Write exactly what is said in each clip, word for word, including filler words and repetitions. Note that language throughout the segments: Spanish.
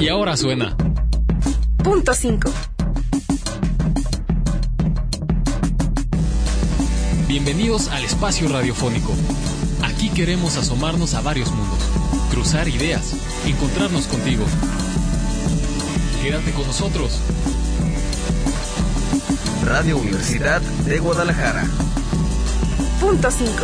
Y ahora suena Punto cinco. Bienvenidos al espacio radiofónico. Aquí queremos asomarnos a varios mundos, cruzar ideas, encontrarnos contigo. Quédate con nosotros. Radio Universidad de Guadalajara. Punto cinco.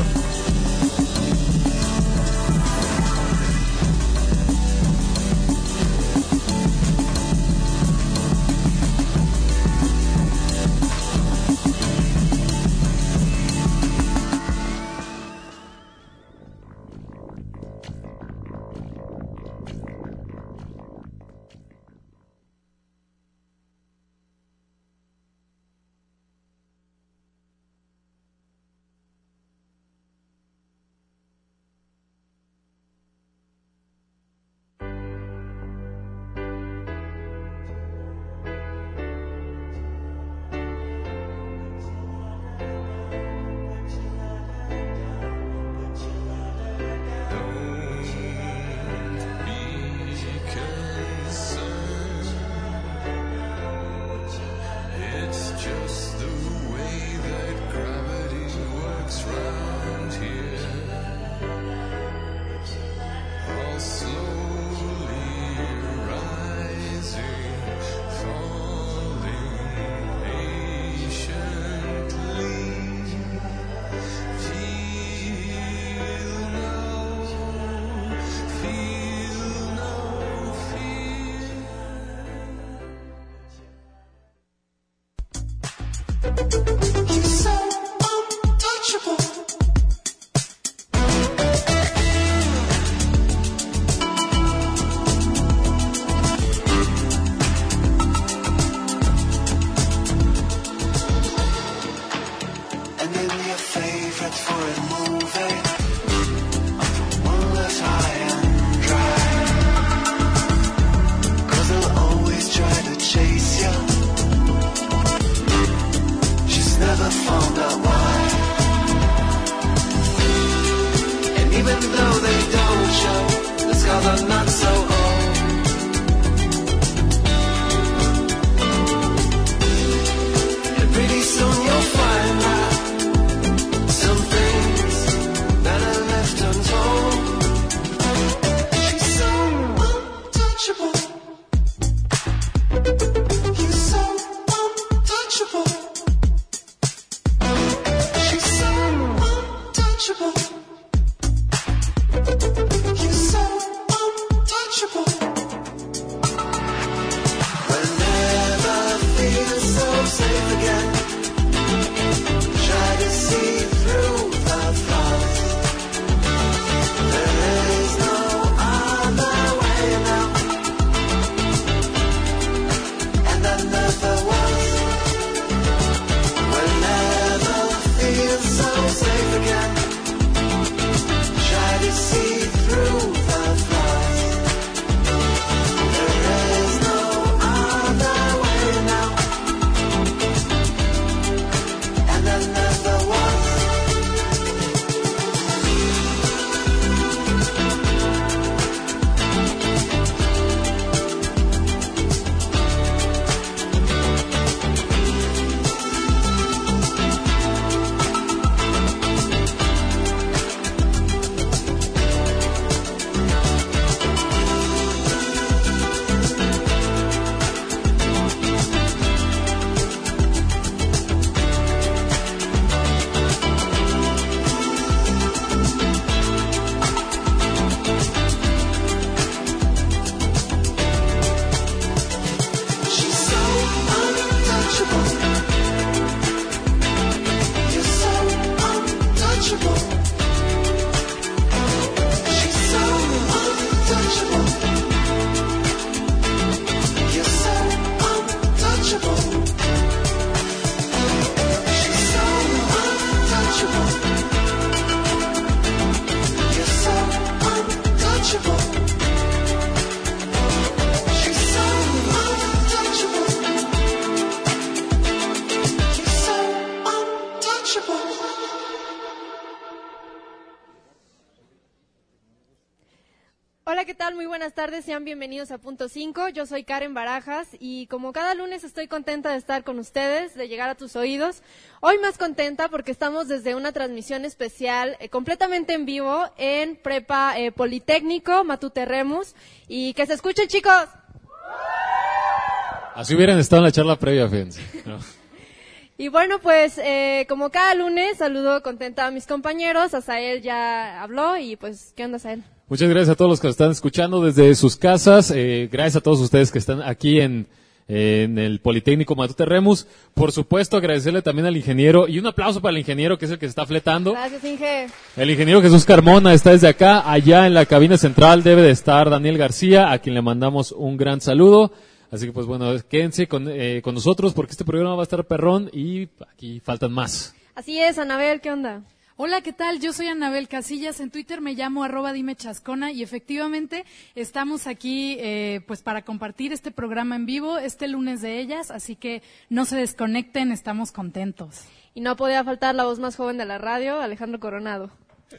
She's Hola, ¿qué tal? Muy buenas tardes, sean bienvenidos a Punto cinco. Yo soy Karen Barajas y como cada lunes estoy contenta de estar con ustedes, de llegar a tus oídos. Hoy más contenta porque estamos desde una transmisión especial eh, completamente en vivo en Prepa eh, Politécnico Matute Remus. Y que se escuchen, chicos. Así hubieran estado en la charla previa, fíjense, ¿no? Y bueno, pues eh, como cada lunes saludo contenta a mis compañeros. Asael ya habló y pues, ¿qué onda, Asael? Muchas gracias a todos los que nos están escuchando desde sus casas. Eh, gracias a todos ustedes que están aquí en, en el Politécnico Matute Remus. Por supuesto, agradecerle también al ingeniero. Y un aplauso para el ingeniero, que es el que se está fletando. Gracias, Inge. El ingeniero Jesús Carmona está desde acá. Allá en la cabina central debe de estar Daniel García, a quien le mandamos un gran saludo. Así que, pues bueno, quédense con, eh, con nosotros porque este programa va a estar perrón y aquí faltan más. Así es, Anabel, ¿qué onda? Hola, ¿qué tal? Yo soy Anabel Casillas, en Twitter me llamo arroba dime chascona y efectivamente estamos aquí eh, pues para compartir este programa en vivo, este lunes de ellas, así que no se desconecten, estamos contentos. Y no podía faltar la voz más joven de la radio, Alejandro Coronado.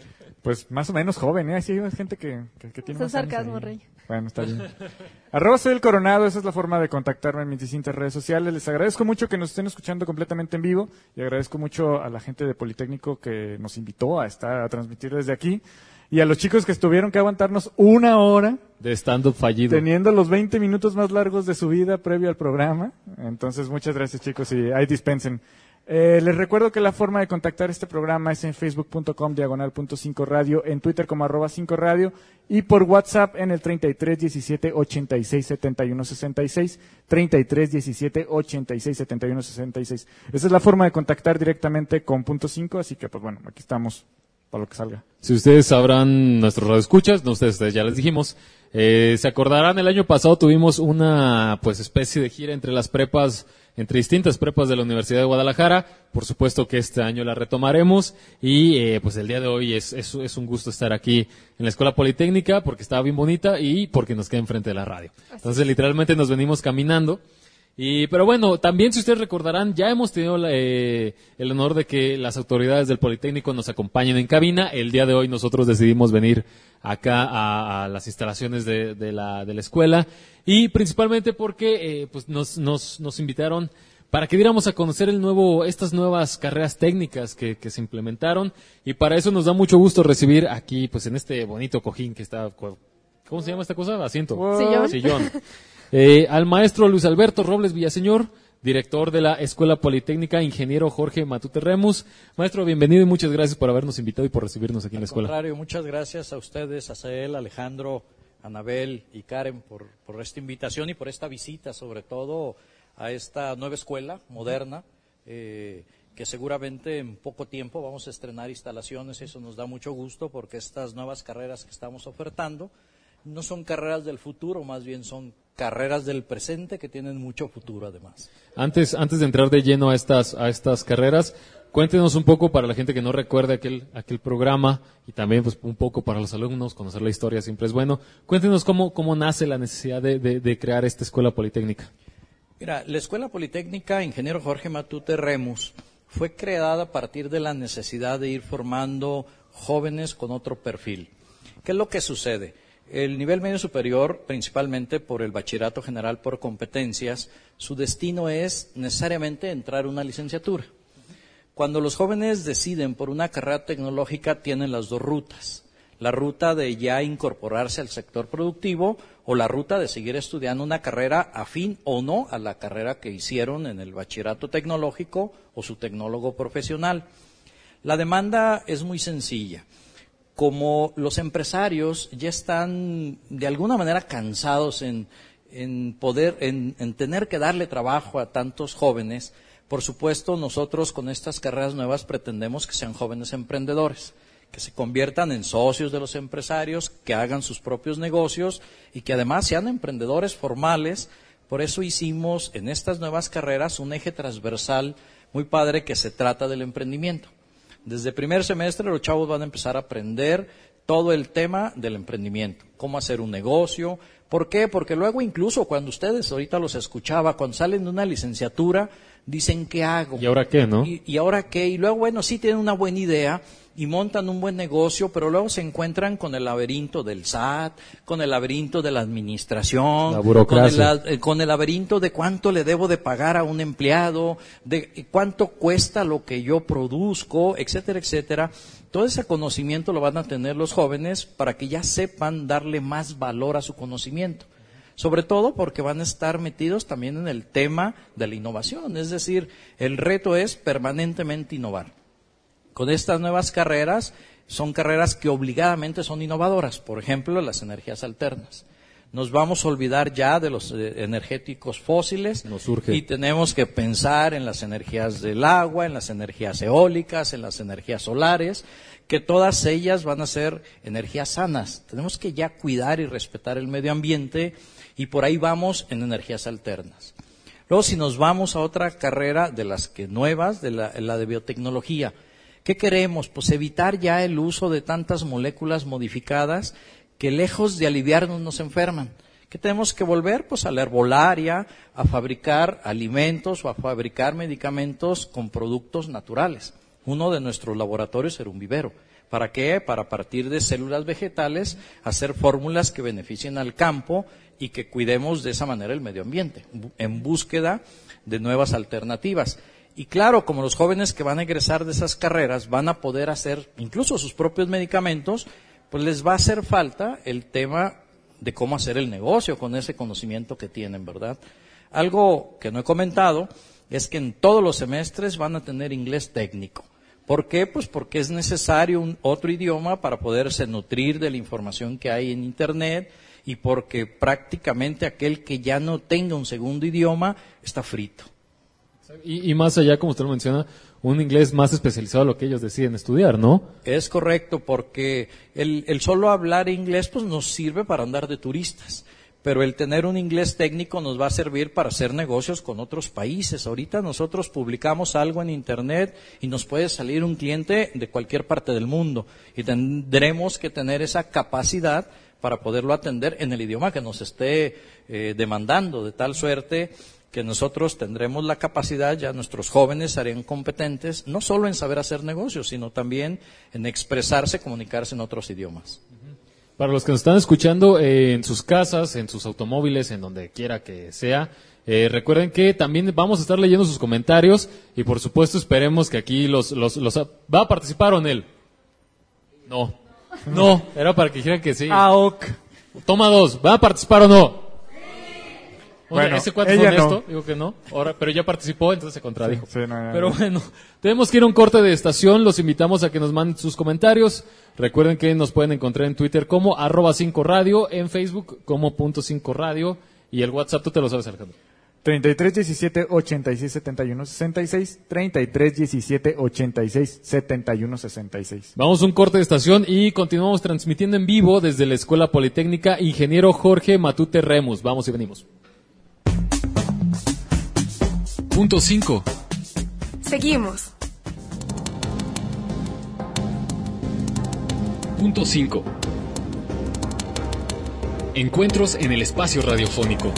Pues más o menos joven, ¿eh? Sí, hay gente que, que, que tiene Eso más es sarcasmo, años ahí. Rey. Bueno, está bien. Arroba soy el Coronado, esa es la forma de contactarme en mis distintas redes sociales. Les agradezco mucho que nos estén escuchando completamente en vivo y agradezco mucho a la gente de Politécnico que nos invitó a estar a transmitir desde aquí y a los chicos que estuvieron que aguantarnos una hora de stand-up fallido, teniendo los veinte minutos más largos de su vida previo al programa. Entonces, muchas gracias, chicos, y ahí dispensen. Eh, les recuerdo que la forma de contactar este programa es en facebook punto com diagonal punto cinco radio, en Twitter como arroba cinco radio y por WhatsApp en el treinta y tres diecisiete ochenta y seis setenta y uno sesenta y seis, treinta y tres diecisiete ochenta y seis setenta y uno sesenta y seis. Esa es la forma de contactar directamente con Punto cinco, así que pues bueno, aquí estamos para lo que salga. Si ustedes sabrán, nuestros radioescuchas, no ustedes, ustedes ya les dijimos, eh, se acordarán, el año pasado tuvimos una pues especie de gira entre las prepas, entre distintas prepas de la Universidad de Guadalajara. Por supuesto que este año la retomaremos y eh, pues el día de hoy es, es, es un gusto estar aquí en la Escuela Politécnica porque estaba bien bonita y porque nos queda enfrente de la radio. Entonces literalmente nos venimos caminando. Y, pero bueno, también si ustedes recordarán, ya hemos tenido eh, el honor de que las autoridades del Politécnico nos acompañen en cabina. El día de hoy nosotros decidimos venir acá a, a las instalaciones de, de, la, de la escuela y principalmente porque eh, pues nos, nos, nos invitaron para que diéramos a conocer el nuevo, estas nuevas carreras técnicas que, que se implementaron y para eso nos da mucho gusto recibir aquí, pues en este bonito cojín que está, ¿cómo se llama esta cosa? Asiento. Sillón. Sillón. Eh, al maestro Luis Alberto Robles Villaseñor, director de la Escuela Politécnica, ingeniero Jorge Matute Remus. Maestro, bienvenido y muchas gracias por habernos invitado y por recibirnos aquí en la escuela. Al contrario, muchas gracias a ustedes, a Sael, Alejandro, Anabel y Karen por, por esta invitación y por esta visita, sobre todo a esta nueva escuela moderna, eh, que seguramente en poco tiempo vamos a estrenar instalaciones. Eso nos da mucho gusto porque estas nuevas carreras que estamos ofertando no son carreras del futuro, más bien son carreras del presente que tienen mucho futuro además. Antes, antes de entrar de lleno a estas, a estas carreras, cuéntenos un poco para la gente que no recuerde aquel, aquel programa y también pues un poco para los alumnos, conocer la historia siempre es bueno. Cuéntenos cómo, cómo nace la necesidad de, de, de crear esta Escuela Politécnica. Mira, la Escuela Politécnica Ingeniero Jorge Matute Remus fue creada a partir de la necesidad de ir formando jóvenes con otro perfil. ¿Qué es lo que sucede? El nivel medio superior, principalmente por el bachillerato general por competencias, su destino es necesariamente entrar a una licenciatura. Cuando los jóvenes deciden por una carrera tecnológica, tienen las dos rutas. La ruta de ya incorporarse al sector productivo o la ruta de seguir estudiando una carrera afín o no a la carrera que hicieron en el bachillerato tecnológico o su tecnólogo profesional. La demanda es muy sencilla. Como los empresarios ya están de alguna manera cansados en, en poder, en, en tener que darle trabajo a tantos jóvenes, por supuesto nosotros con estas carreras nuevas pretendemos que sean jóvenes emprendedores, que se conviertan en socios de los empresarios, que hagan sus propios negocios y que además sean emprendedores formales. Por eso hicimos en estas nuevas carreras un eje transversal muy padre que se trata del emprendimiento. Desde primer semestre los chavos van a empezar a aprender todo el tema del emprendimiento, cómo hacer un negocio. ¿Por qué? Porque luego incluso cuando ustedes, ahorita los escuchaba, cuando salen de una licenciatura, dicen, ¿qué hago? ¿Y ahora qué, no? ¿Y, y ahora qué? Y luego, bueno, sí tienen una buena idea y montan un buen negocio, pero luego se encuentran con el laberinto del S A T, con el laberinto de la administración, la burocracia, con el, con el laberinto de cuánto le debo de pagar a un empleado, de cuánto cuesta lo que yo produzco, etcétera, etcétera. Todo ese conocimiento lo van a tener los jóvenes para que ya sepan darle más valor a su conocimiento. Sobre todo porque van a estar metidos también en el tema de la innovación, es decir, el reto es permanentemente innovar. Con estas nuevas carreras, son carreras que obligadamente son innovadoras, por ejemplo, las energías alternas. Nos vamos a olvidar ya de los eh, energéticos fósiles. Nos surge. Y tenemos que pensar en las energías del agua, en las energías eólicas, en las energías solares, que todas ellas van a ser energías sanas. Tenemos que ya cuidar y respetar el medio ambiente y por ahí vamos en energías alternas. Luego, si nos vamos a otra carrera de las que nuevas, de la, la de biotecnología, ¿qué queremos? Pues evitar ya el uso de tantas moléculas modificadas que lejos de aliviarnos nos enferman. ¿Qué tenemos que volver? Pues a la herbolaria, a fabricar alimentos o a fabricar medicamentos con productos naturales. Uno de nuestros laboratorios era un vivero. ¿Para qué? Para a partir de células vegetales hacer fórmulas que beneficien al campo y que cuidemos de esa manera el medio ambiente, en búsqueda de nuevas alternativas. Y claro, como los jóvenes que van a egresar de esas carreras van a poder hacer incluso sus propios medicamentos, pues les va a hacer falta el tema de cómo hacer el negocio con ese conocimiento que tienen, ¿verdad? Algo que no he comentado es que en todos los semestres van a tener inglés técnico. ¿Por qué? Pues porque es necesario un otro idioma para poderse nutrir de la información que hay en Internet y porque prácticamente aquel que ya no tenga un segundo idioma está frito. Y, y más allá, como usted lo menciona, un inglés más especializado a lo que ellos deciden estudiar, ¿no? Es correcto, porque el, el solo hablar inglés pues nos sirve para andar de turistas, pero el tener un inglés técnico nos va a servir para hacer negocios con otros países. Ahorita nosotros publicamos algo en Internet y nos puede salir un cliente de cualquier parte del mundo y tendremos que tener esa capacidad para poderlo atender en el idioma que nos esté eh, demandando, de tal suerte que nosotros tendremos la capacidad, ya nuestros jóvenes serían competentes, no solo en saber hacer negocios, sino también en expresarse, comunicarse en otros idiomas. Para los que nos están escuchando eh, en sus casas, en sus automóviles, en donde quiera que sea, eh, recuerden que también vamos a estar leyendo sus comentarios y por supuesto esperemos que aquí los... los, los ¿Va a participar o en él? No. No, era para que dijeran que sí. Ah, ok. Toma dos, ¿va a participar o no? Bueno, ese cuate es honesto, no. digo que no, ahora, pero ya participó, entonces se contradijo. Sí, sí, no, no, pero no. bueno, tenemos que ir a un corte de estación, los invitamos a que nos manden sus comentarios. Recuerden que nos pueden encontrar en Twitter como arroba cinco radio, en Facebook como punto cinco radio y el WhatsApp, tú te lo sabes, Alejandro. treinta y tres diecisiete ochenta y seis setenta y uno sesenta y seis, treinta y tres diecisiete ochenta y seis setenta y uno sesenta y seis. Vamos a un corte de estación y continuamos transmitiendo en vivo desde la Escuela Politécnica Ingeniero Jorge Matute Remus. Vamos y venimos. Punto cinco. Seguimos. Punto cinco. Encuentros en el espacio radiofónico.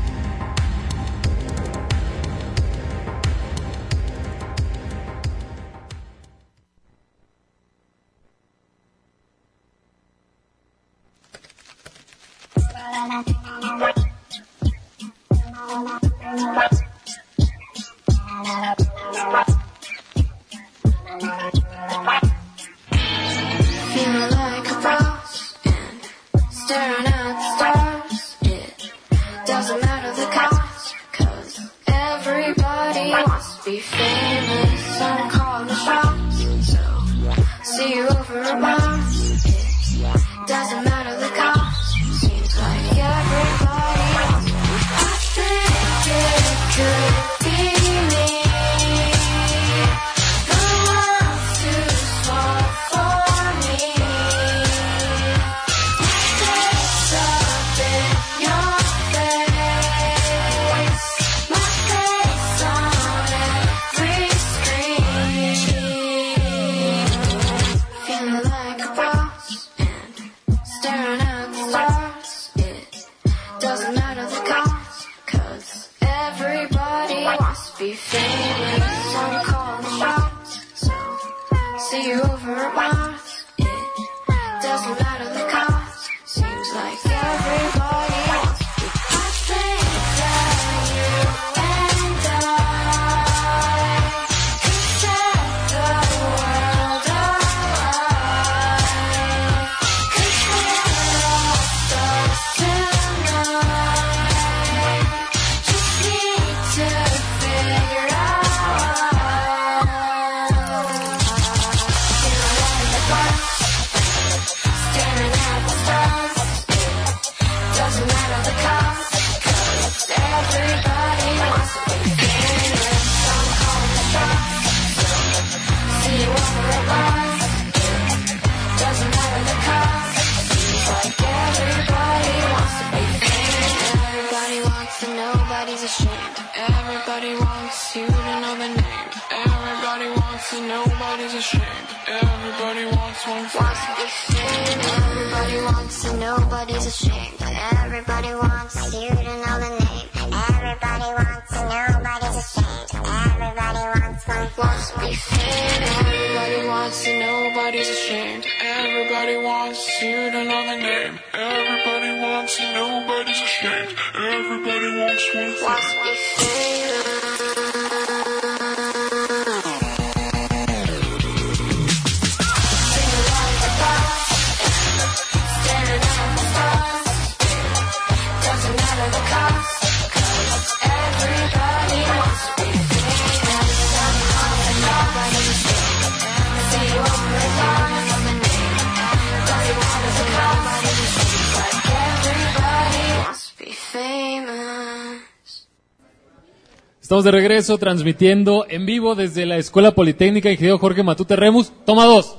Feeling like a boss and staring at the stars. It doesn't matter the cost, 'cause everybody wants to be famous and call the shots. So see you over a bar. It doesn't matter the cost. Seems like everybody wants to. I think it could be me. The ones who fall for me. Face up in your face. My face on every screen. See you over at Mars. It doesn't matter the cost. Seems like everybody wants to. I think that you and I could set the world alight. 'Cause we're all stars tonight. Just need to figure out. Staring at the stars. Doesn't matter the cost. 'Cause everybody wants to be famous. I'm calling the shots. See you over at Mars. Doesn't matter the cost. Seems like everybody wants to be famous. Everybody wants to, nobody's ashamed. Everybody wants you to know the name. Everybody wants to, nobody's ashamed. Everybody wants one wants to be famous. Everybody wants to, nobody's ashamed. Everybody wants you to know the name. Everybody wants to, nobody's ashamed. Everybody wants one wants to be famous. Everybody wants to, nobody's ashamed. Everybody wants you to know the name. Everybody wants to, nobody's ashamed. Everybody wants one wants to be famous. Estamos de regreso transmitiendo en vivo desde la Escuela Politécnica Ingeniero Jorge Matute Remus. Toma dos.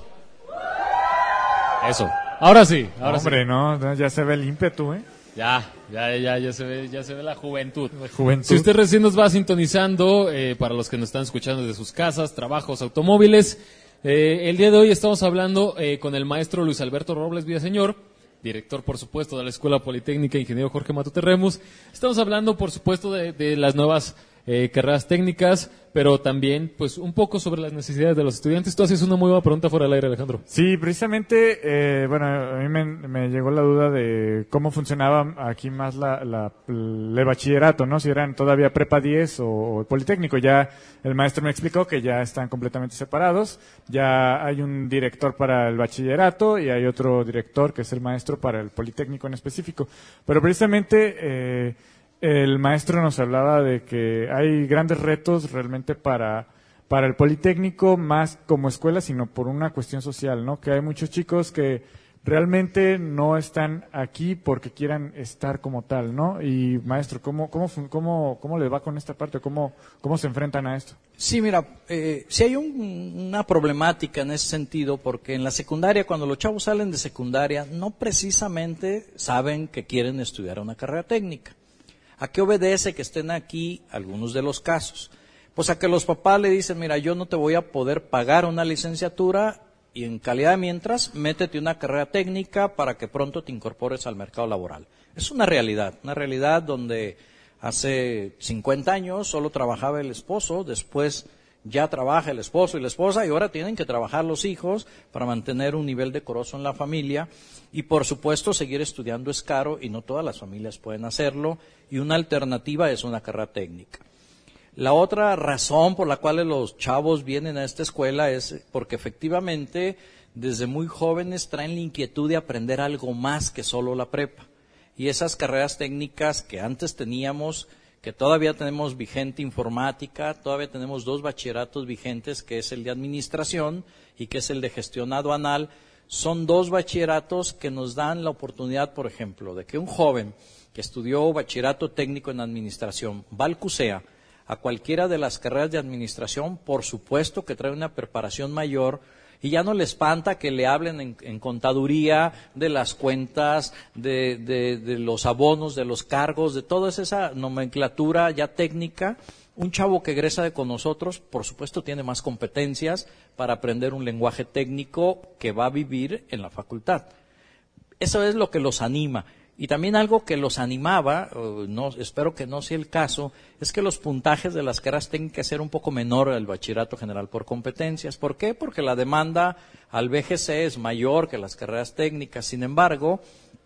Eso. Ahora sí. Ahora Hombre, sí. no, ya se ve el ímpetu, ¿eh? Ya, ya, ya, ya se ve, ya se ve la juventud. La juventud. Si usted recién nos va sintonizando, eh, para los que nos están escuchando desde sus casas, trabajos, automóviles, eh, el día de hoy estamos hablando eh, con el maestro Luis Alberto Robles Villaseñor, director, por supuesto, de la Escuela Politécnica Ingeniero Jorge Matute Remus. Estamos hablando, por supuesto, de, de las nuevas eh, carreras técnicas, pero también, pues, un poco sobre las necesidades de los estudiantes. Tú haces una muy buena pregunta fuera del aire, Alejandro. Sí, precisamente, eh, bueno, a mí me, me llegó la duda de cómo funcionaba aquí más la, la, el bachillerato, ¿no? Si eran todavía prepa diez o, o politécnico. Ya el maestro me explicó que ya están completamente separados. Ya hay un director para el bachillerato y hay otro director que es el maestro para el politécnico en específico. Pero precisamente eh, el maestro nos hablaba de que hay grandes retos realmente para para el Politécnico, más como escuela, sino por una cuestión social, ¿no? Que hay muchos chicos que realmente no están aquí porque quieran estar como tal, ¿no? Y maestro, ¿cómo cómo cómo cómo le va con esta parte? ¿Cómo cómo se enfrentan a esto? Sí, mira, eh, sí hay un, una problemática en ese sentido, porque en la secundaria, cuando los chavos salen de secundaria, no precisamente saben que quieren estudiar una carrera técnica. ¿A qué obedece que estén aquí algunos de los casos? Pues a que los papás le dicen, mira, yo no te voy a poder pagar una licenciatura y en calidad de mientras, métete una carrera técnica para que pronto te incorpores al mercado laboral. Es una realidad, una realidad donde hace cincuenta años solo trabajaba el esposo, después ya trabaja el esposo y la esposa y ahora tienen que trabajar los hijos para mantener un nivel decoroso en la familia y por supuesto seguir estudiando es caro y no todas las familias pueden hacerlo y una alternativa es una carrera técnica. La otra razón por la cual los chavos vienen a esta escuela es porque efectivamente desde muy jóvenes traen la inquietud de aprender algo más que solo la prepa. Y esas carreras técnicas que antes teníamos, que todavía tenemos vigente informática, todavía tenemos dos bachilleratos vigentes, que es el de administración y que es el de gestión aduanal, son dos bachilleratos que nos dan la oportunidad, por ejemplo, de que un joven que estudió bachillerato técnico en administración va al CUSEA, a cualquiera de las carreras de administración, por supuesto que trae una preparación mayor y ya no le espanta que le hablen en, en contaduría de las cuentas, de, de, de los abonos, de los cargos, de toda esa nomenclatura ya técnica. Un chavo que egresa de con nosotros, por supuesto, tiene más competencias para aprender un lenguaje técnico que va a vivir en la facultad. Eso es lo que los anima. Y también algo que los animaba, no, espero que no sea el caso, es que los puntajes de las carreras tengan que ser un poco menor al bachillerato general por competencias. ¿Por qué? Porque la demanda al B G C es mayor que las carreras técnicas. Sin embargo,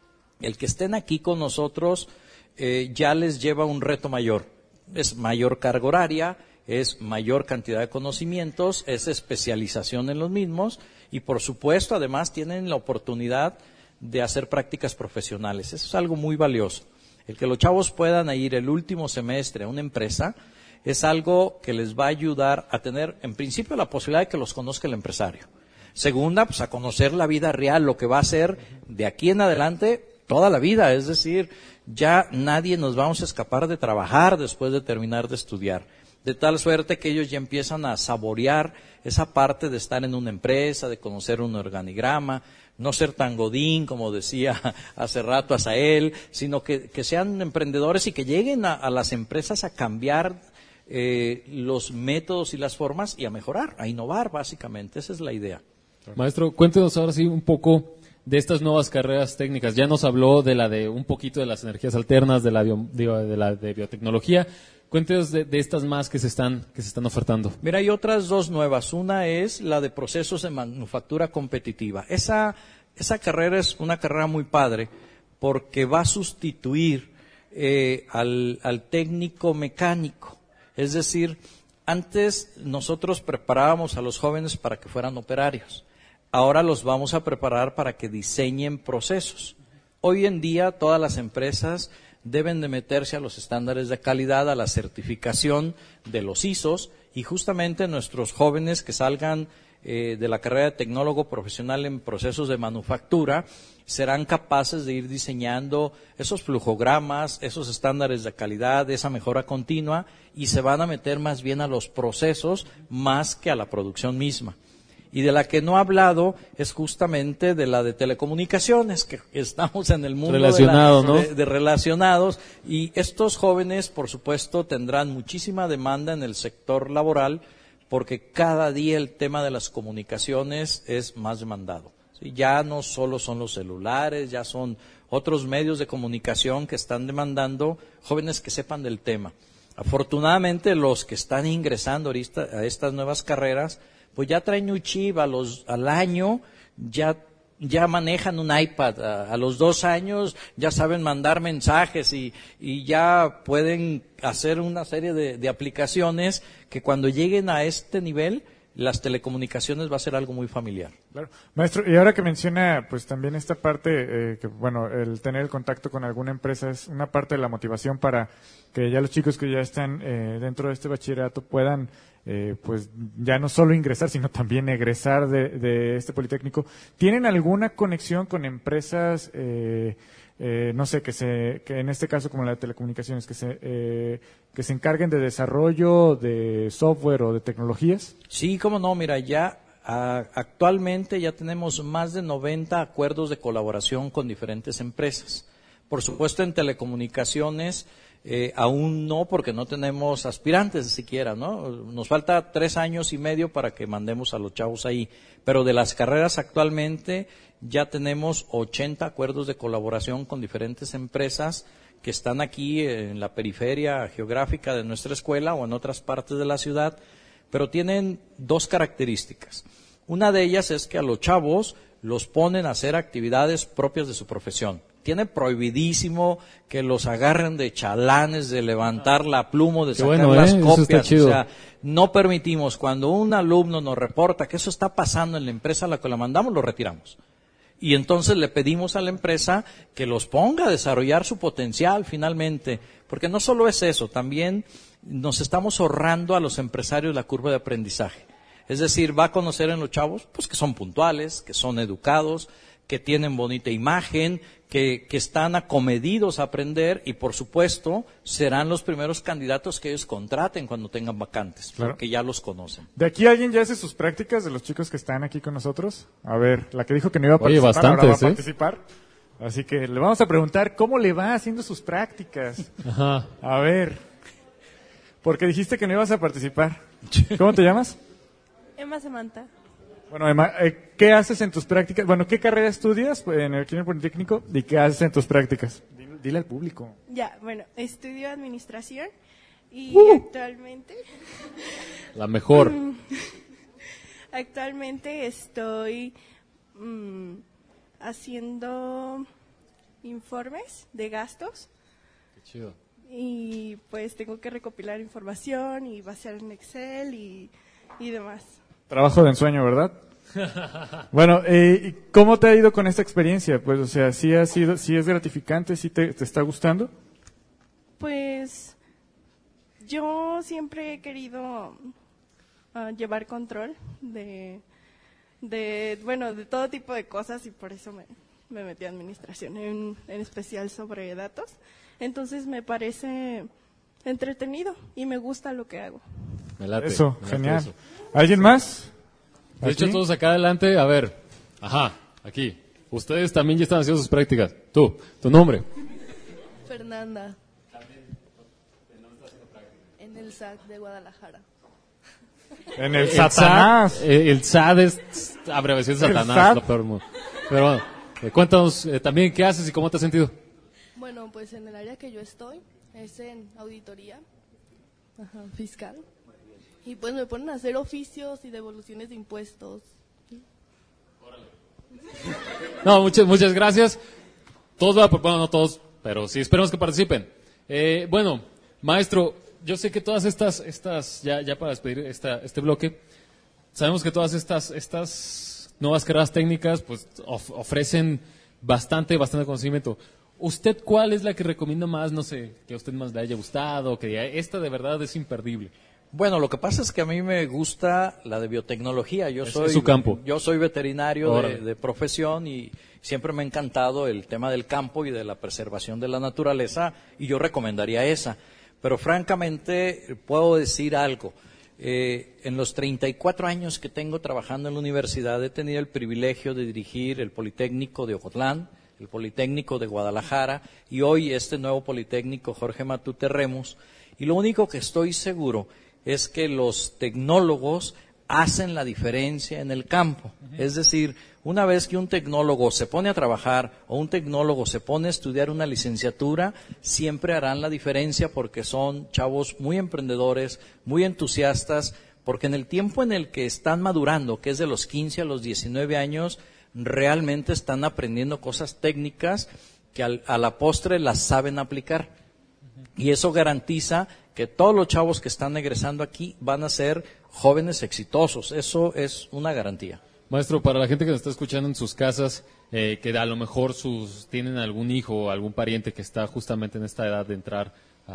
el que estén aquí con nosotros eh, ya les lleva un reto mayor. Es mayor carga horaria, es mayor cantidad de conocimientos, es especialización en los mismos y por supuesto además tienen la oportunidad de hacer prácticas profesionales. Eso es algo muy valioso. El que los chavos puedan ir el último semestre a una empresa es algo que les va a ayudar a tener, en principio, la posibilidad de que los conozca el empresario. Segunda, pues a conocer la vida real, lo que va a ser de aquí en adelante toda la vida. Es decir, ya nadie nos vamos a escapar de trabajar después de terminar de estudiar. De tal suerte que ellos ya empiezan a saborear esa parte de estar en una empresa, de conocer un organigrama, no ser tan godín, como decía hace rato Asael, sino que, que sean emprendedores y que lleguen a, a las empresas a cambiar eh, los métodos y las formas y a mejorar, a innovar básicamente. Esa es la idea. Maestro, cuéntenos ahora sí un poco de estas nuevas carreras técnicas. Ya nos habló de la de un poquito de las energías alternas, de la, bio, de, la de biotecnología. Cuéntenos de, de estas más que se están que se están ofertando. Mira, hay otras dos nuevas. Una es la de procesos de manufactura competitiva. Esa esa carrera es una carrera muy padre porque va a sustituir eh, al, al técnico mecánico. Es decir, antes nosotros preparábamos a los jóvenes para que fueran operarios. Ahora los vamos a preparar para que diseñen procesos. Hoy en día todas las empresas deben de meterse a los estándares de calidad, a la certificación de los I S Os, y justamente nuestros jóvenes que salgan eh, de la carrera de tecnólogo profesional en procesos de manufactura serán capaces de ir diseñando esos flujogramas, esos estándares de calidad, esa mejora continua, y se van a meter más bien a los procesos más que a la producción misma. Y de la que no ha hablado es justamente de la de telecomunicaciones, que estamos en el mundo Relacionado, de, la, ¿no? de, de relacionados, y estos jóvenes, por supuesto, tendrán muchísima demanda en el sector laboral, porque cada día el tema de las comunicaciones es más demandado. ¿Sí? Ya no solo son los celulares, ya son otros medios de comunicación que están demandando jóvenes que sepan del tema. Afortunadamente, los que están ingresando ahorita a estas nuevas carreras, pues ya traen un chip a los, al año, ya, ya manejan un iPad, a, a los dos años ya saben mandar mensajes y, y ya pueden hacer una serie de, de aplicaciones que cuando lleguen a este nivel, las telecomunicaciones va a ser algo muy familiar. Claro. Maestro, y ahora que menciona pues también esta parte, eh, que bueno, el tener el contacto con alguna empresa es una parte de la motivación para que ya los chicos que ya están eh, dentro de este bachillerato puedan Eh, pues ya no solo ingresar, sino también egresar de, de este Politécnico. ¿Tienen alguna conexión con empresas, eh, eh, no sé, que se, que en este caso como la de telecomunicaciones, que se, eh, que se encarguen de desarrollo de software o de tecnologías? Sí, cómo no, mira, ya a, actualmente ya tenemos más de noventa acuerdos de colaboración con diferentes empresas. Por supuesto, en telecomunicaciones Eh, aún no, porque no tenemos aspirantes siquiera, ¿no? Nos falta tres años y medio para que mandemos a los chavos ahí. Pero de las carreras actualmente ya tenemos ochenta acuerdos de colaboración con diferentes empresas que están aquí en la periferia geográfica de nuestra escuela o en otras partes de la ciudad, pero tienen dos características. Una de ellas es que a los chavos los ponen a hacer actividades propias de su profesión. Tiene prohibidísimo que los agarren de chalanes, de levantar la pluma, de Qué sacar bueno, las ¿eh? Eso copias. está chido. O sea, no permitimos. Cuando un alumno nos reporta que eso está pasando en la empresa a la que la mandamos, lo retiramos. Y entonces le pedimos a la empresa que los ponga a desarrollar su potencial finalmente. Porque no solo es eso, también nos estamos ahorrando a los empresarios la curva de aprendizaje. Es decir, va a conocer en los chavos pues que son puntuales, que son educados, que tienen bonita imagen, que, que están acomedidos a aprender y, por supuesto, serán los primeros candidatos que ellos contraten cuando tengan vacantes, Claro. porque ya los conocen. ¿De aquí alguien ya hace sus prácticas de los chicos que están aquí con nosotros? A ver, la que dijo que no iba a Oye, participar, ahora va a bastantes, ¿eh? participar. Así que le vamos a preguntar cómo le va haciendo sus prácticas. Ajá. A ver, porque dijiste que no ibas a participar. ¿Cómo te llamas? Emma Samantha. Bueno, Emma, eh, ¿qué haces en tus prácticas? Bueno, ¿qué carrera estudias en el, aquí en el Politécnico y qué haces en tus prácticas? Dile, dile al público. Ya, bueno, estudio administración y Uh. actualmente... La mejor. Actualmente estoy mm, haciendo informes de gastos. Qué chido. Y pues tengo que recopilar información y vaciar en Excel y, y demás. Trabajo de ensueño, ¿verdad? Bueno, eh, ¿y ¿cómo te ha ido con esta experiencia? Pues, o sea, ¿sí ha sido, sí es gratificante, sí te, te está gustando? Pues yo siempre he querido uh, llevar control de, de, bueno, de todo tipo de cosas y por eso me, me metí a administración, en, en especial sobre datos. Entonces me parece entretenido y me gusta lo que hago. Me late, Eso, me late genial. eso. ¿Alguien más? De hecho, ¿Aquí? todos acá adelante, a ver. Ajá, aquí. Ustedes también ya están haciendo sus prácticas. Tú, tu nombre. Fernanda. En el S A C de Guadalajara. En el El Satanás. S A D, eh, el S A D es abreviación de El Satanás, S A D. lo peor del mundo. Pero bueno, eh, cuéntanos eh, también qué haces y cómo te has sentido. Bueno, pues en el área que yo estoy es en auditoría ajá, fiscal. Y pues me ponen a hacer oficios y devoluciones de impuestos. No, muchas, muchas gracias. Todos, va- bueno, no todos, pero sí, esperemos que participen. Eh, bueno, maestro, yo sé que todas estas, estas ya, ya para despedir esta, este bloque, sabemos que todas estas, estas nuevas carreras técnicas, pues, of- ofrecen bastante, bastante conocimiento. ¿Usted cuál es la que recomienda más, no sé, que a usted más le haya gustado, que diga, esta de verdad es imperdible? Bueno, lo que pasa es que a mí me gusta la de biotecnología. Yo Es- soy es su campo. Yo soy veterinario de, Órale. de profesión y siempre me ha encantado el tema del campo y de la preservación de la naturaleza y yo recomendaría esa. Pero francamente puedo decir algo. Eh, en los treinta y cuatro años que tengo trabajando en la universidad he tenido el privilegio de dirigir el Politécnico de Ocotlán, el Politécnico de Guadalajara y hoy este nuevo Politécnico Jorge Matute Remus. Y lo único que estoy seguro es que los tecnólogos hacen la diferencia en el campo. Es decir, una vez que un tecnólogo se pone a trabajar o un tecnólogo se pone a estudiar una licenciatura, siempre harán la diferencia porque son chavos muy emprendedores, muy entusiastas, porque en el tiempo en el que están madurando, que es de los quince a los diecinueve años, realmente están aprendiendo cosas técnicas que al- a la postre las saben aplicar. Y eso garantiza que todos los chavos que están egresando aquí van a ser jóvenes exitosos. Eso es una garantía. Maestro, para la gente que nos está escuchando en sus casas, eh, que a lo mejor sus tienen algún hijo o algún pariente que está justamente en esta edad de entrar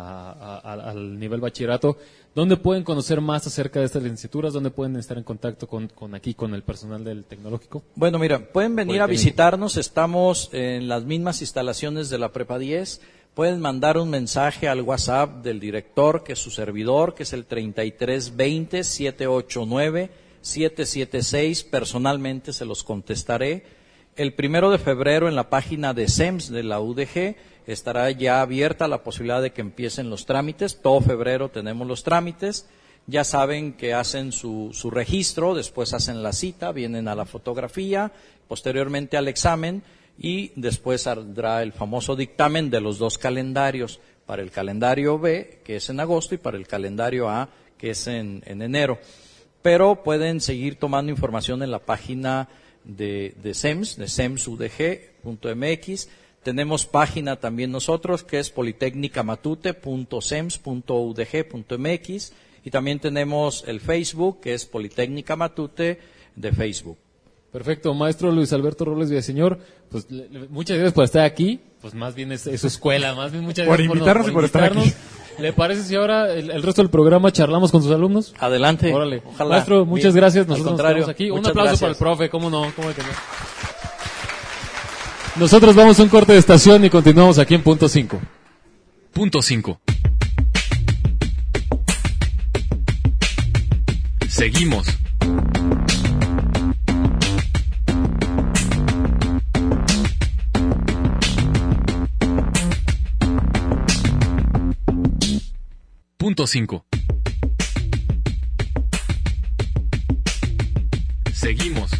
a- a- a- al nivel bachillerato, ¿dónde pueden conocer más acerca de estas licenciaturas? ¿Dónde pueden estar en contacto con, con aquí, con el personal del tecnológico? Bueno, mira, pueden venir a Politécnico. visitarnos. Estamos en las mismas instalaciones de la Prepa diez. Pueden mandar un mensaje al WhatsApp del director, que es su servidor, que es el treinta y tres veinte, setecientos ochenta y nueve, setecientos setenta y seis. Personalmente se los contestaré. El primero de febrero en la página de S E M S de la U D G estará ya abierta la posibilidad de que empiecen los trámites. Todo febrero tenemos los trámites. Ya saben que hacen su, su registro, después hacen la cita, vienen a la fotografía, posteriormente al examen y después saldrá el famoso dictamen de los dos calendarios, para el calendario B, que es en agosto, y para el calendario A, que es en, en enero. Pero pueden seguir tomando información en la página de, de S E M S, de semsudg punto m x. Tenemos página también nosotros, que es politecnicamatute punto sems punto u d g punto m x. Y también tenemos el Facebook, que es Politécnica Matute de Facebook. Perfecto, maestro Luis Alberto Robles Villaseñor, pues le- le- muchas gracias por estar aquí, pues más bien es, es su escuela, más bien muchas Por gracias invitarnos y por estar aquí. invitarnos. ¿Le parece si ahora el, el resto del programa charlamos con sus alumnos? Adelante. Órale. Ojalá. Maestro, muchas Bien. gracias, Al nosotros nos contrario, quedamos aquí. Un muchas aplauso gracias. para el profe, cómo no, cómo de que no. Nosotros vamos a un corte de estación y continuamos aquí en Punto cinco. Punto cinco. Seguimos. Punto cinco. Seguimos.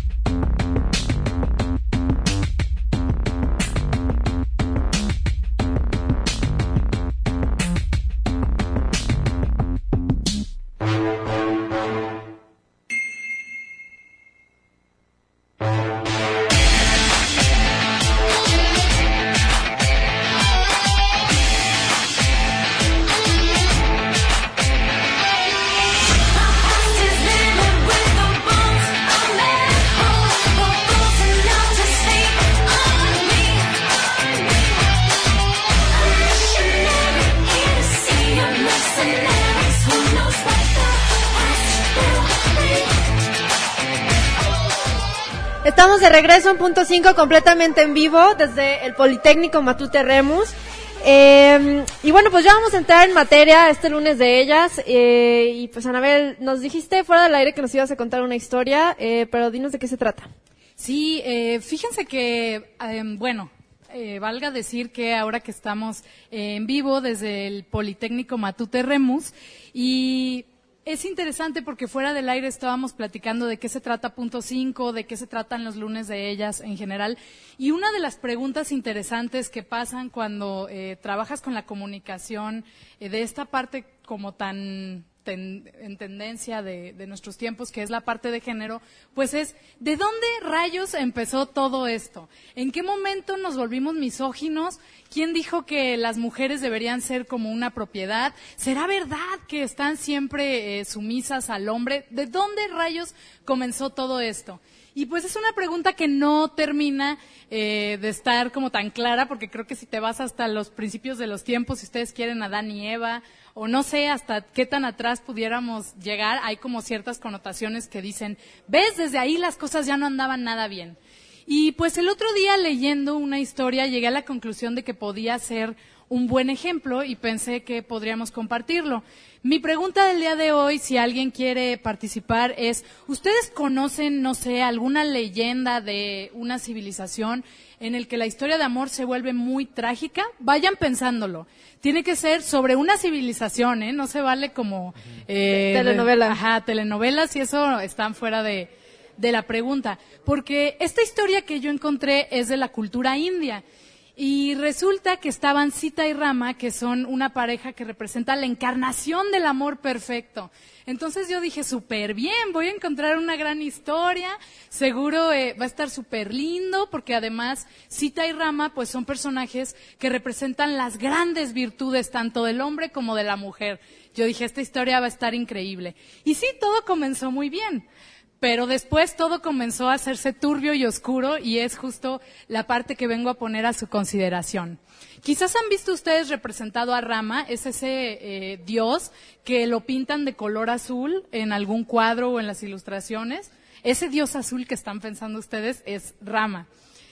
Estamos de regreso en punto cinco completamente en vivo desde el Politécnico Matute Remus. Eh, y bueno, pues ya vamos a entrar en materia este lunes de ellas. Eh, y pues Anabel, nos dijiste fuera del aire que nos ibas a contar una historia, eh, pero dinos de qué se trata. Sí, eh, fíjense que, eh, bueno, eh, valga decir que ahora que estamos eh, en vivo desde el Politécnico Matute Remus, y es interesante porque fuera del aire estábamos platicando de qué se trata punto cinco, de qué se tratan los lunes de ellas en general, y una de las preguntas interesantes que pasan cuando eh, trabajas con la comunicación eh, de esta parte como tan ten, en tendencia de, de nuestros tiempos, que es la parte de género, pues es, ¿de dónde rayos empezó todo esto? ¿En qué momento nos volvimos misóginos? ¿Quién dijo que las mujeres deberían ser como una propiedad? ¿Será verdad que están siempre eh, sumisas al hombre? ¿De dónde rayos comenzó todo esto? Y pues es una pregunta que no termina eh, de estar como tan clara, porque creo que si te vas hasta los principios de los tiempos, si ustedes quieren Adán y Eva, o no sé hasta qué tan atrás pudiéramos llegar, hay como ciertas connotaciones que dicen, ¿ves? Desde ahí las cosas ya no andaban nada bien. Y pues el otro día leyendo una historia llegué a la conclusión de que podía ser un buen ejemplo y pensé que podríamos compartirlo. Mi pregunta del día de hoy, si alguien quiere participar, es, ¿ustedes conocen, no sé, alguna leyenda de una civilización en el que la historia de amor se vuelve muy trágica? Vayan pensándolo. Tiene que ser sobre una civilización, ¿eh? No se vale como... Eh, telenovela. De, ajá, telenovelas y eso están fuera de, de la pregunta. Porque esta historia que yo encontré es de la cultura india. Y resulta que estaban Sita y Rama, que son una pareja que representa la encarnación del amor perfecto. Entonces yo dije, súper bien, voy a encontrar una gran historia, seguro eh, va a estar súper lindo, porque además Sita y Rama pues son personajes que representan las grandes virtudes tanto del hombre como de la mujer. Yo dije, esta historia va a estar increíble. Y sí, todo comenzó muy bien. Pero después todo comenzó a hacerse turbio y oscuro y es justo la parte que vengo a poner a su consideración. Quizás han visto ustedes representado a Rama, es ese eh, dios que lo pintan de color azul en algún cuadro o en las ilustraciones. Ese dios azul que están pensando ustedes es Rama.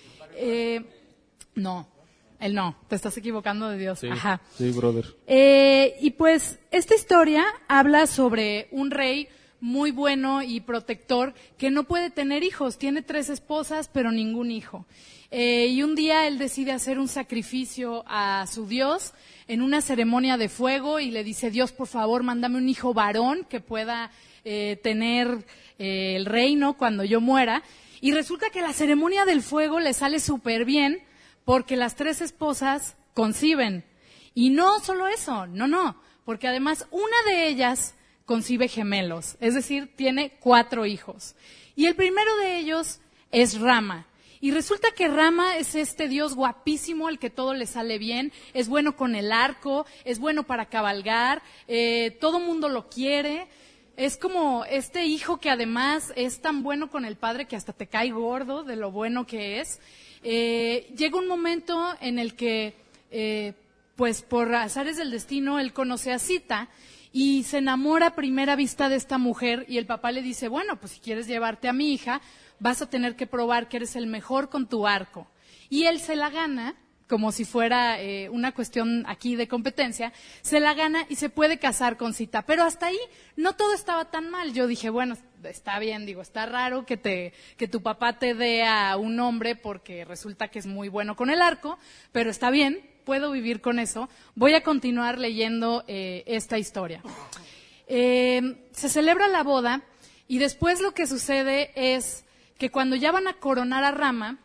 Eh, no, él no, te estás equivocando de dios. Sí, Ajá. Sí, brother. Eh, y pues esta historia habla sobre un rey muy bueno y protector que no puede tener hijos, tiene tres esposas pero ningún hijo. Eh, y un día él decide hacer un sacrificio a su Dios en una ceremonia de fuego y le dice, Dios, por favor, mándame un hijo varón que pueda eh, tener eh, el reino cuando yo muera. Y resulta que la ceremonia del fuego le sale súper bien porque las tres esposas conciben. Y no solo eso, no, no, porque además una de ellas concibe gemelos, es decir, tiene cuatro hijos. Y el primero de ellos es Rama. Y resulta que Rama es este dios guapísimo, al que todo le sale bien, es bueno con el arco, es bueno para cabalgar, eh, todo mundo lo quiere. Es como este hijo que además es tan bueno con el padre que hasta te cae gordo de lo bueno que es. Eh, llega un momento en el que, eh, pues por azares del destino, él conoce a Sita, y se enamora a primera vista de esta mujer y el papá le dice, bueno, pues si quieres llevarte a mi hija, vas a tener que probar que eres el mejor con tu arco. Y él se la gana, como si fuera eh, una cuestión aquí de competencia, se la gana y se puede casar con Sita. Pero hasta ahí no todo estaba tan mal. Yo dije, bueno, está bien, digo, está raro que, te, que tu papá te dé a un hombre porque resulta que es muy bueno con el arco, pero está bien. Puedo vivir con eso. Voy a continuar leyendo eh, esta historia. Eh, se celebra la boda Y después lo que sucede es que cuando ya van a coronar a Rama,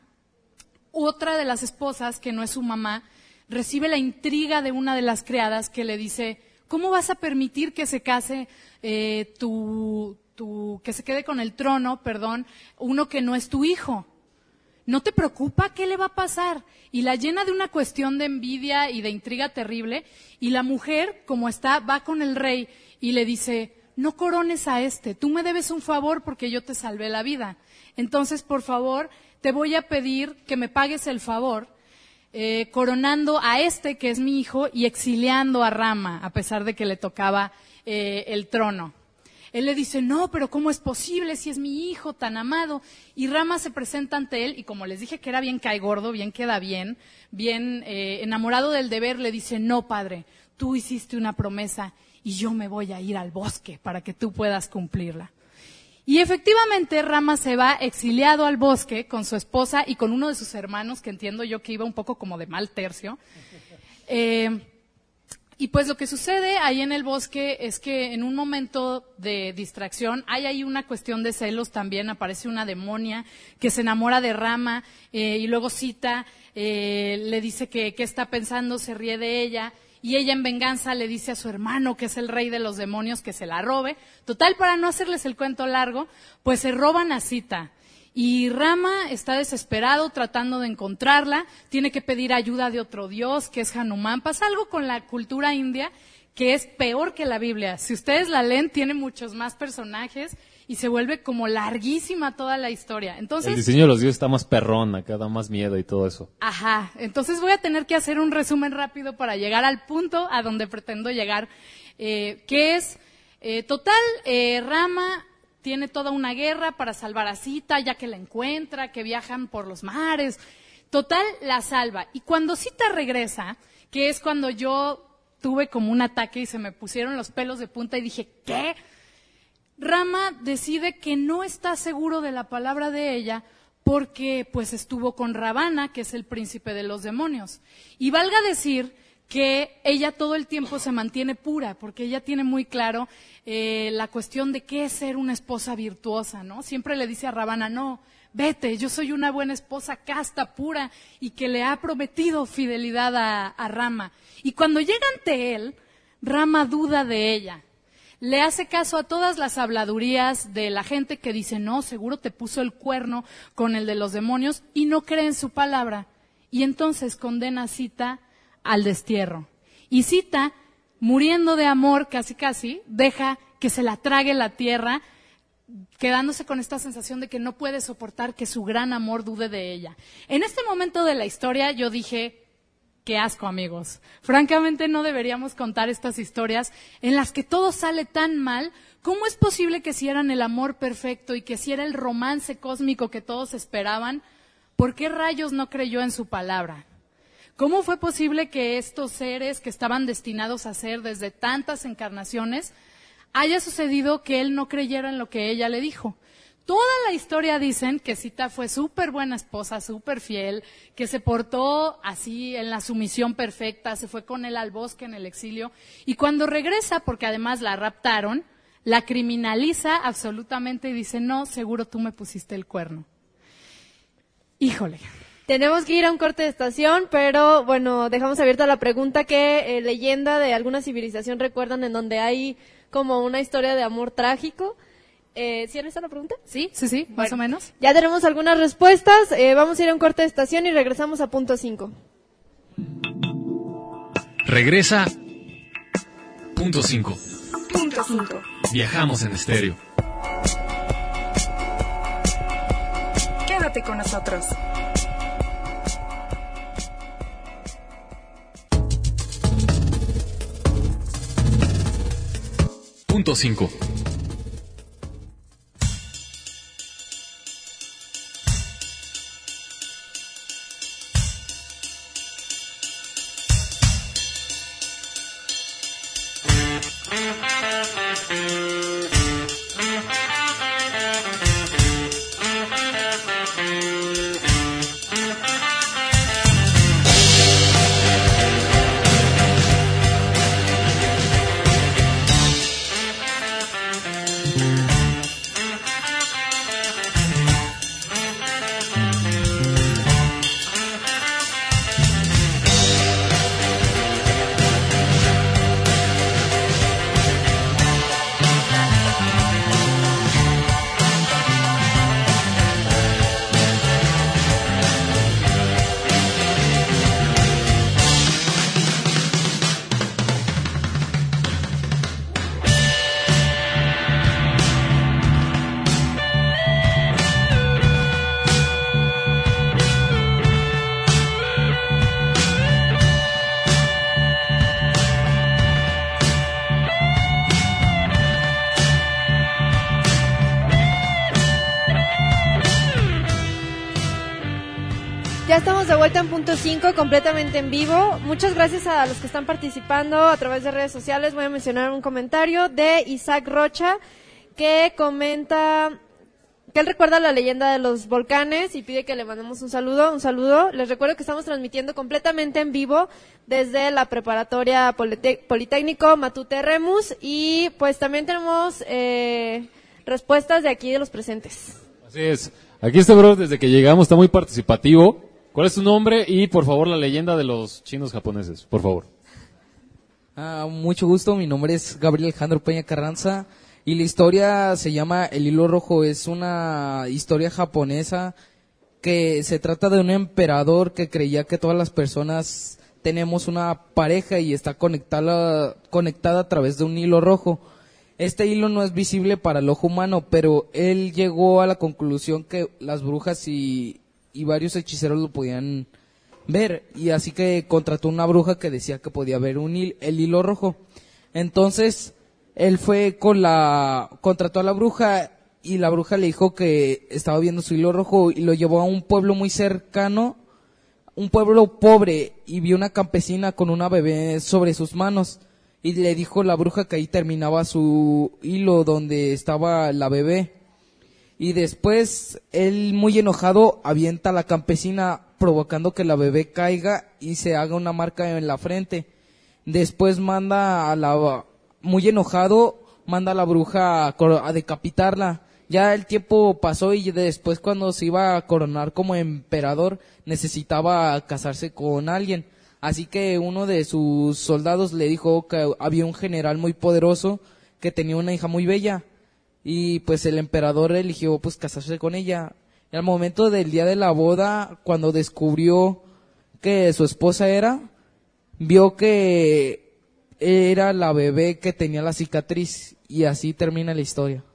otra de las esposas, que no es su mamá, recibe la intriga de una de las criadas que le dice, ¿cómo vas a permitir que se case eh, tu, tu, que se quede con el trono, perdón, uno que no es tu hijo? ¿No te preocupa qué le va a pasar? Y la llena de una cuestión de envidia y de intriga terrible, y la mujer, como está, va con el rey y le dice, no corones a este, tú me debes un favor porque yo te salvé la vida. Entonces, por favor, te voy a pedir que me pagues el favor, eh, coronando a este que es mi hijo y exiliando a Rama, a pesar de que le tocaba eh, el trono. Él le dice, no, pero ¿cómo es posible si es mi hijo tan amado? Y Rama se presenta ante él y como les dije que era bien caigordo, bien queda bien, bien eh, enamorado del deber, le dice, no, padre, tú hiciste una promesa y yo me voy a ir al bosque para que tú puedas cumplirla. Y efectivamente Rama se va exiliado al bosque con su esposa y con uno de sus hermanos, que entiendo yo que iba un poco como de mal tercio. Eh, y pues lo que sucede ahí en el bosque es que en un momento de distracción, hay ahí una cuestión de celos también, aparece una demonia que se enamora de Rama eh, y luego Sita eh, le dice que qué está pensando, se ríe de ella. Y ella en venganza le dice a su hermano, que es el rey de los demonios, que se la robe. Total, para no hacerles el cuento largo, pues se roban a Sita. Y Rama está desesperado tratando de encontrarla, tiene que pedir ayuda de otro dios, que es Hanuman. Pasa algo con la cultura india que es peor que la Biblia. Si ustedes la leen, tiene muchos más personajes y se vuelve como larguísima toda la historia. Entonces, el diseño de los dioses está más perrón, acá da más miedo y todo eso. Ajá, entonces voy a tener que hacer un resumen rápido para llegar al punto a donde pretendo llegar, eh, que es, eh, total, eh, Rama tiene toda una guerra para salvar a Sita, ya que la encuentra, que viajan por los mares. Total, la salva. Y cuando Sita regresa, que es cuando yo tuve como un ataque y se me pusieron los pelos de punta y dije, ¿qué? Rama decide que no está seguro de la palabra de ella porque pues estuvo con Ravana, que es el príncipe de los demonios. Y valga decir que ella todo el tiempo se mantiene pura, porque ella tiene muy claro eh, la cuestión de qué es ser una esposa virtuosa, ¿no? Siempre le dice a Ravana, no, vete, yo soy una buena esposa casta, pura, y que le ha prometido fidelidad a, a Rama. Y cuando llega ante él, Rama duda de ella. Le hace caso a todas las habladurías de la gente que dice, no, seguro te puso el cuerno con el de los demonios, y no cree en su palabra. Y entonces condena a Sita al destierro. Y Sita, muriendo de amor casi casi, deja que se la trague la tierra, quedándose con esta sensación de que no puede soportar que su gran amor dude de ella. En este momento de la historia yo dije, qué asco, amigos. Francamente no deberíamos contar estas historias en las que todo sale tan mal. ¿Cómo es posible que si eran el amor perfecto y que si era el romance cósmico que todos esperaban, por qué rayos no creyó en su palabra? ¿Cómo fue posible que estos seres que estaban destinados a ser desde tantas encarnaciones, haya sucedido que él no creyera en lo que ella le dijo? Toda la historia dicen que Sita fue súper buena esposa, súper fiel, que se portó así en la sumisión perfecta, se fue con él al bosque en el exilio, y cuando regresa, porque además la raptaron, la criminaliza absolutamente y dice, no, seguro tú me pusiste el cuerno. Híjole. Tenemos que ir a un corte de estación, pero bueno, dejamos abierta la pregunta, ¿qué eh, leyenda de alguna civilización recuerdan en donde hay como una historia de amor trágico? Eh, ¿Sí han visto la pregunta? Sí, sí, sí, más bueno, o menos. Ya tenemos algunas respuestas, eh, vamos a ir a un corte de estación y regresamos a punto cinco. Regresa punto cinco. Punto cinco. Viajamos en estéreo. Quédate con nosotros. Punto cinco. Ya estamos de vuelta en punto cinco, completamente en vivo. Muchas gracias a los que están participando a través de redes sociales. Voy a mencionar un comentario de Isaac Rocha, que comenta que él recuerda la leyenda de los volcanes y pide que le mandemos un saludo. Un saludo. Les recuerdo que estamos transmitiendo completamente en vivo desde la preparatoria Polite- Politécnico Matute Remus, y pues también tenemos eh, respuestas de aquí de los presentes. Así es. Aquí este bro desde que llegamos está muy participativo. ¿Cuál es tu nombre? Y por favor la leyenda de los chinos japoneses, por favor. Ah, mucho gusto, mi nombre es Gabriel Alejandro Peña Carranza y la historia se llama El Hilo Rojo. Es una historia japonesa que se trata de un emperador que creía que todas las personas tenemos una pareja y está conectada, conectada a través de un hilo rojo. Este hilo no es visible para el ojo humano, pero él llegó a la conclusión que las brujas y, y varios hechiceros lo podían ver, y así que contrató una bruja que decía que podía ver un hil, el hilo rojo. Entonces él fue con la contrató a la bruja y la bruja le dijo que estaba viendo su hilo rojo y lo llevó a un pueblo muy cercano, un pueblo pobre, y vio una campesina con una bebé sobre sus manos y le dijo la bruja que ahí terminaba su hilo donde estaba la bebé. Y después él, muy enojado, avienta a la campesina provocando que la bebé caiga y se haga una marca en la frente. Después manda a la, muy enojado, manda a la bruja a, a decapitarla. Ya el tiempo pasó y después cuando se iba a coronar como emperador necesitaba casarse con alguien. Así que uno de sus soldados le dijo que había un general muy poderoso que tenía una hija muy bella. Y pues el emperador eligió pues casarse con ella. Y al momento del día de la boda, cuando descubrió que su esposa era, vio que era la bebé que tenía la cicatriz, y así termina la historia.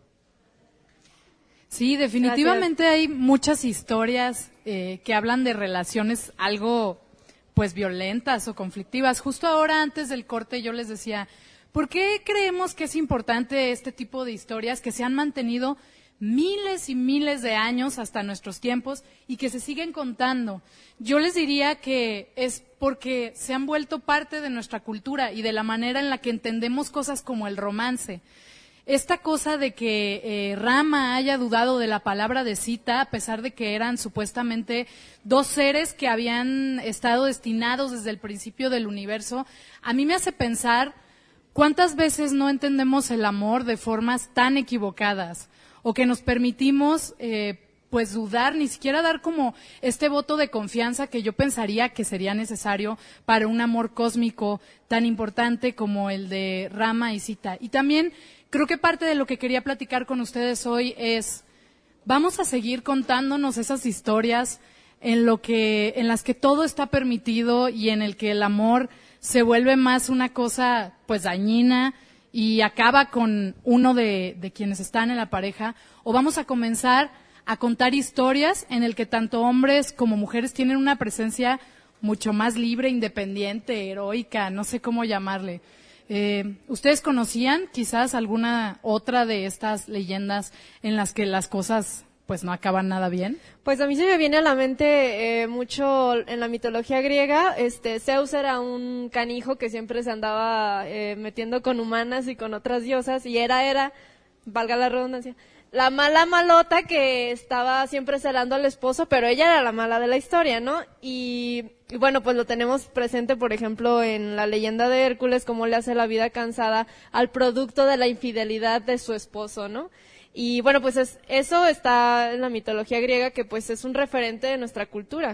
Sí, definitivamente hay muchas historias eh, que hablan de relaciones algo pues violentas o conflictivas. Justo ahora antes del corte yo les decía, ¿por qué creemos que es importante este tipo de historias que se han mantenido miles y miles de años hasta nuestros tiempos y que se siguen contando? Yo les diría que es porque se han vuelto parte de nuestra cultura y de la manera en la que entendemos cosas como el romance. Esta cosa de que eh, Rama haya dudado de la palabra de Sita, a pesar de que eran supuestamente dos seres que habían estado destinados desde el principio del universo, a mí me hace pensar ¿cuántas veces no entendemos el amor de formas tan equivocadas? O que nos permitimos, eh, pues, dudar, ni siquiera dar como este voto de confianza que yo pensaría que sería necesario para un amor cósmico tan importante como el de Rama y Sita. Y también creo que parte de lo que quería platicar con ustedes hoy es, vamos a seguir contándonos esas historias en lo que, en las que todo está permitido y en el que el amor se vuelve más una cosa pues dañina y acaba con uno de, de quienes están en la pareja, o vamos a comenzar a contar historias en el que tanto hombres como mujeres tienen una presencia mucho más libre, independiente, heroica, no sé cómo llamarle. Eh, ¿Ustedes conocían quizás alguna otra de estas leyendas en las que las cosas pues no acaban nada bien? Pues a mí se me viene a la mente eh, mucho en la mitología griega. Este Zeus era un canijo que siempre se andaba eh, metiendo con humanas y con otras diosas, y era, era, valga la redundancia, la mala malota que estaba siempre celando al esposo, pero ella era la mala de la historia, ¿no? Y, y bueno, pues lo tenemos presente, por ejemplo, en la leyenda de Hércules, cómo le hace la vida cansada al producto de la infidelidad de su esposo, ¿no? Y bueno, pues es, eso está en la mitología griega, que pues es un referente de nuestra cultura.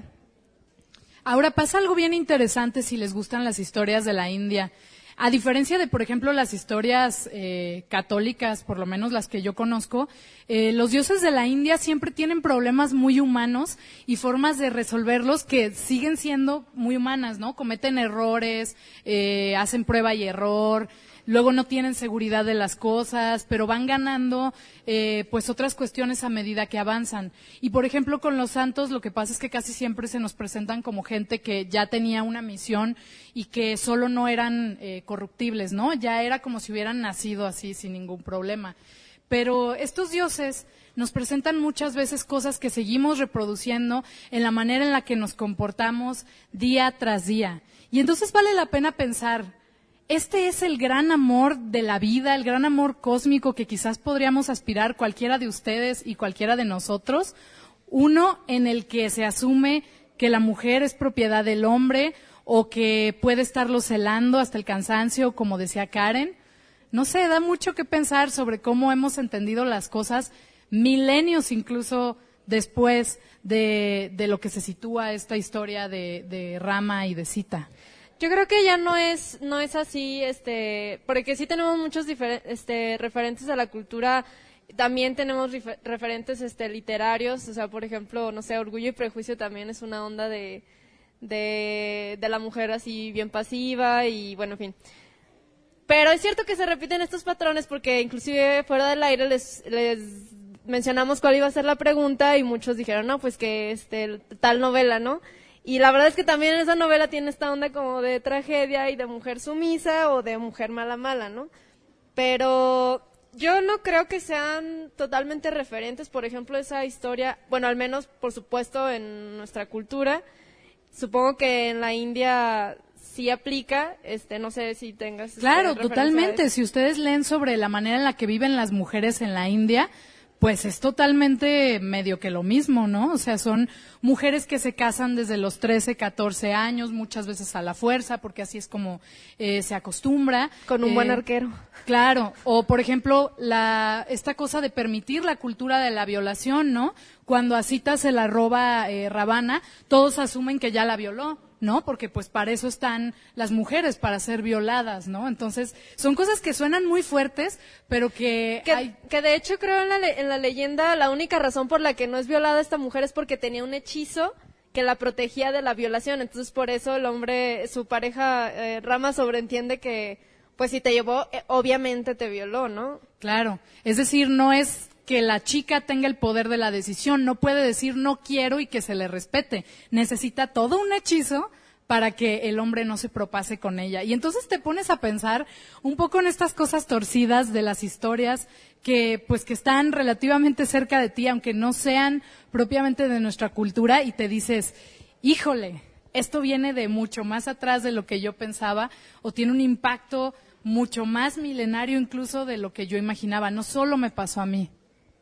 Ahora pasa algo bien interesante si les gustan las historias de la India. A diferencia de, por ejemplo, las historias eh, católicas, por lo menos las que yo conozco, eh, los dioses de la India siempre tienen problemas muy humanos y formas de resolverlos que siguen siendo muy humanas, ¿no? Cometen errores, eh, hacen prueba y error, luego no tienen seguridad de las cosas, pero van ganando eh, pues otras cuestiones a medida que avanzan. Y por ejemplo con los santos lo que pasa es que casi siempre se nos presentan como gente que ya tenía una misión y que solo no eran eh, corruptibles, ¿no? Ya era como si hubieran nacido así sin ningún problema. Pero estos dioses nos presentan muchas veces cosas que seguimos reproduciendo en la manera en la que nos comportamos día tras día. Y entonces vale la pena pensar, ¿este es el gran amor de la vida, el gran amor cósmico que quizás podríamos aspirar cualquiera de ustedes y cualquiera de nosotros? Uno en el que se asume que la mujer es propiedad del hombre o que puede estarlo celando hasta el cansancio, como decía Karen. No sé, da mucho que pensar sobre cómo hemos entendido las cosas milenios incluso después de, de lo que se sitúa esta historia de, de Rama y de Sita. Yo creo que ya no es no es así, este, porque sí tenemos muchos difer- este, referentes a la cultura. También tenemos refer- referentes este, literarios, o sea, por ejemplo, no sé, Orgullo y Prejuicio también es una onda de, de, de la mujer así bien pasiva y bueno, en fin. Pero es cierto que se repiten estos patrones porque inclusive fuera del aire les, les mencionamos cuál iba a ser la pregunta y muchos dijeron, no, pues que este tal novela, ¿no? Y la verdad es que también esa novela tiene esta onda como de tragedia y de mujer sumisa o de mujer mala mala, ¿no? Pero yo no creo que sean totalmente referentes, por ejemplo, esa historia, bueno, al menos, por supuesto, en nuestra cultura. Supongo que en la India sí aplica, este, no sé si tengas... Este, claro, totalmente. Si ustedes leen sobre la manera en la que viven las mujeres en la India, pues es totalmente medio que lo mismo, ¿no? O sea, son mujeres que se casan desde los trece, catorce años, muchas veces a la fuerza, porque así es como eh, se acostumbra. Con un eh, buen arquero. Claro, o por ejemplo, la esta cosa de permitir la cultura de la violación, ¿no? Cuando a Sita se la roba eh, Ravana, todos asumen que ya la violó, ¿no? Porque pues para eso están las mujeres, para ser violadas, ¿no? Entonces, son cosas que suenan muy fuertes, pero que... Que, hay... que de hecho creo en la, le- en la leyenda la única razón por la que no es violada esta mujer es porque tenía un hechizo que la protegía de la violación. Entonces, por eso el hombre, su pareja eh, Rama sobreentiende que, pues si te llevó, eh, obviamente te violó, ¿no? Claro, es decir, no es que la chica tenga el poder de la decisión, no puede decir no quiero y que se le respete, necesita todo un hechizo para que el hombre no se propase con ella. Y entonces te pones a pensar un poco en estas cosas torcidas de las historias que pues que están relativamente cerca de ti, aunque no sean propiamente de nuestra cultura, y te dices, híjole, esto viene de mucho más atrás de lo que yo pensaba, o tiene un impacto mucho más milenario incluso de lo que yo imaginaba, no solo me pasó a mí.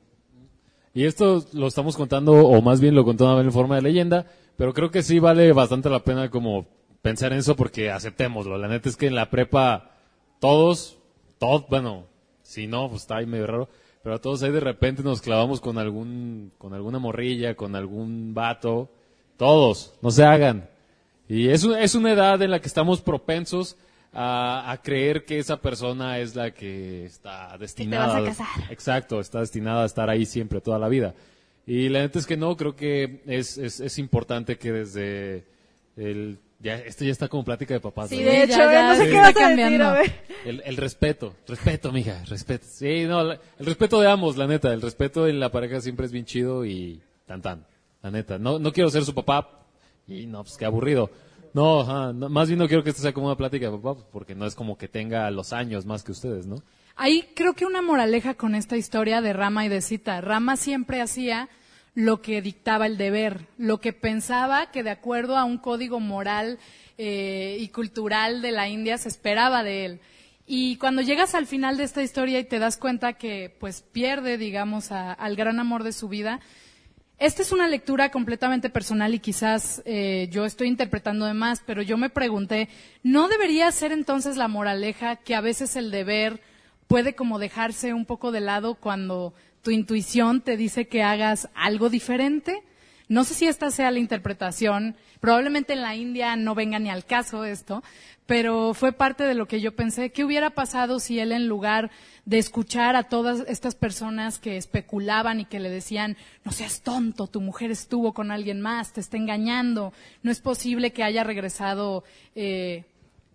Y esto lo estamos contando, o más bien lo contamos en forma de leyenda, pero creo que sí vale bastante la pena como pensar en eso porque aceptémoslo. La neta es que en la prepa todos, todos, bueno, si no, pues está ahí medio raro, pero todos ahí de repente nos clavamos con algún, con alguna morrilla, con algún vato. Todos, no se hagan. Y es, un- es una edad en la que estamos propensos a, a creer que esa persona es la que está destinada. vas a casar. Exacto, está destinada a estar ahí siempre, toda la vida. Y la neta es que no, creo que es, es, es importante que desde el... Ya, esto ya está como plática de papás. Sí, ¿verdad? de hecho, ya, ya, no sé sí qué está vas a decir, cambiando. a ver. El, el respeto, respeto, mija, respeto. Sí, no, la- el respeto de ambos, la neta. El respeto en la pareja siempre es bien chido y tan tan, la neta. No, no quiero ser su papá y no, pues qué aburrido. No, ajá, no, más bien no quiero que esto sea como una plática de papá, pues, porque no es como que tenga los años más que ustedes, ¿no? Hay creo que una moraleja con esta historia de Rama y de Sita. Rama siempre hacía lo que dictaba el deber, lo que pensaba que de acuerdo a un código moral eh, y cultural de la India se esperaba de él. Y cuando llegas al final de esta historia y te das cuenta que pues pierde, digamos, a- al gran amor de su vida, esta es una lectura completamente personal y quizás eh, yo estoy interpretando de más, pero yo me pregunté, ¿no debería ser entonces la moraleja que a veces el deber puede como dejarse un poco de lado cuando tu intuición te dice que hagas algo diferente? No sé si esta sea la interpretación, probablemente en la India no venga ni al caso esto, pero fue parte de lo que yo pensé. ¿Qué hubiera pasado si él, en lugar de escuchar a todas estas personas que especulaban y que le decían, no seas tonto, tu mujer estuvo con alguien más, te está engañando, no es posible que haya regresado eh,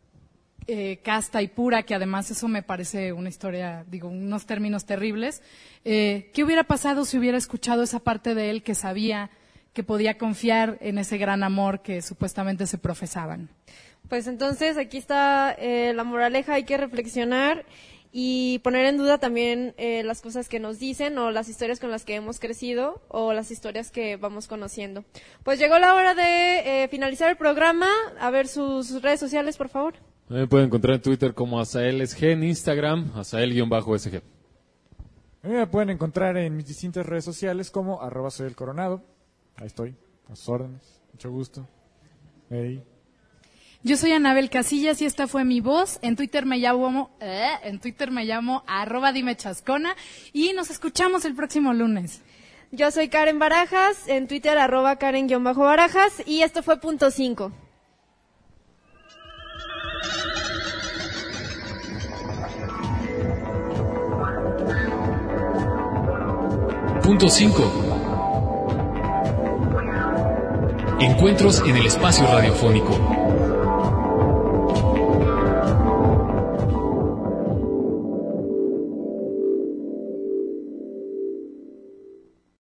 eh, casta y pura, que además eso me parece una historia, digo, unos términos terribles? Eh, ¿Qué hubiera pasado si hubiera escuchado esa parte de él que sabía que podía confiar en ese gran amor que supuestamente se profesaban? Pues entonces aquí está eh, la moraleja, hay que reflexionar y poner en duda también eh, las cosas que nos dicen o las historias con las que hemos crecido o las historias que vamos conociendo. Pues llegó la hora de eh, finalizar el programa. A ver sus redes sociales, por favor. Me pueden encontrar en Twitter como AzaelSG, en Instagram, Azael-S G. A mí me pueden encontrar en mis distintas redes sociales como arroba soy el coronado. Ahí estoy, a sus órdenes, mucho gusto. Hey. Yo soy Anabel Casillas y esta fue mi voz. En Twitter me llamo, eh, en Twitter me llamo arroba dime chascona y nos escuchamos el próximo lunes. Yo soy Karen Barajas, en Twitter arroba Karen-Barajas y esto fue Punto cinco. Punto cinco. Encuentros en el espacio radiofónico.